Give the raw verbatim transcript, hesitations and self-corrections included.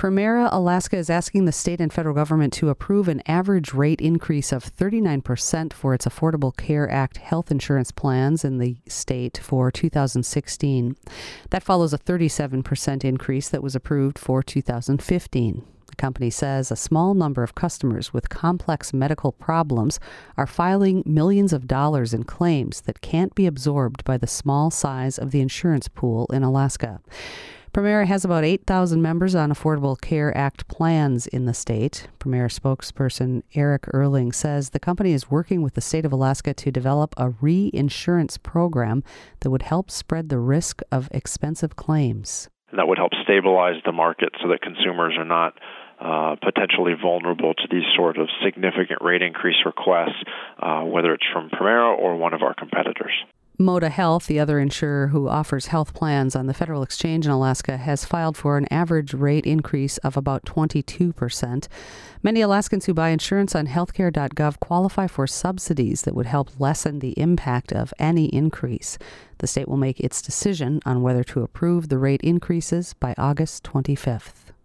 Premera Alaska is asking the state and federal government to approve an average rate increase of thirty-nine percent for its Affordable Care Act health insurance plans in the state for two thousand sixteen. That follows a thirty-seven percent increase that was approved for two thousand fifteen. The company says a small number of customers with complex medical problems are filing millions of dollars in claims that can't be absorbed by the small size of the insurance pool in Alaska. Premera has about eight thousand members on Affordable Care Act plans in the state. Premera spokesperson Eric Erling says the company is working with the state of Alaska to develop a reinsurance program that would help spread the risk of expensive claims. And that would help stabilize the market so that consumers are not uh, potentially vulnerable to these sort of significant rate increase requests, uh, whether it's from Premera or one of our competitors. Moda Health, the other insurer who offers health plans on the federal exchange in Alaska, has filed for an average rate increase of about twenty-two percent. Many Alaskans who buy insurance on healthcare dot gov qualify for subsidies that would help lessen the impact of any increase. The state will make its decision on whether to approve the rate increases by August twenty-fifth.